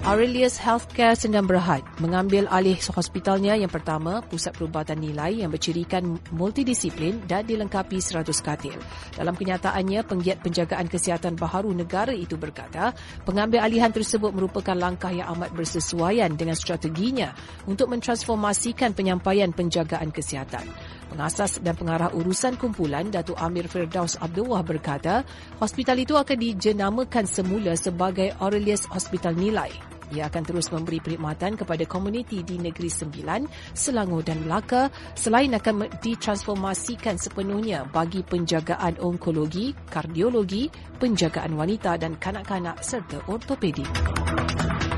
Aurelius Healthcare Sendang Berhad mengambil alih hospitalnya yang pertama, Pusat Perubatan Nilai yang bercirikan multidisiplin dan dilengkapi 100 katil. Dalam kenyataannya, penggiat penjagaan kesihatan baharu negara itu berkata, pengambil alihan tersebut merupakan langkah yang amat bersesuaian dengan strateginya untuk mentransformasikan penyampaian penjagaan kesihatan. Pengasas dan pengarah urusan kumpulan, Datuk Amir Firdaus Abdullah berkata, hospital itu akan dijenamakan semula sebagai Aurelius Hospital Nilai. Ia akan terus memberi perkhidmatan kepada komuniti di Negeri Sembilan, Selangor dan Melaka, selain akan ditransformasikan sepenuhnya bagi penjagaan onkologi, kardiologi, penjagaan wanita dan kanak-kanak serta ortopedi.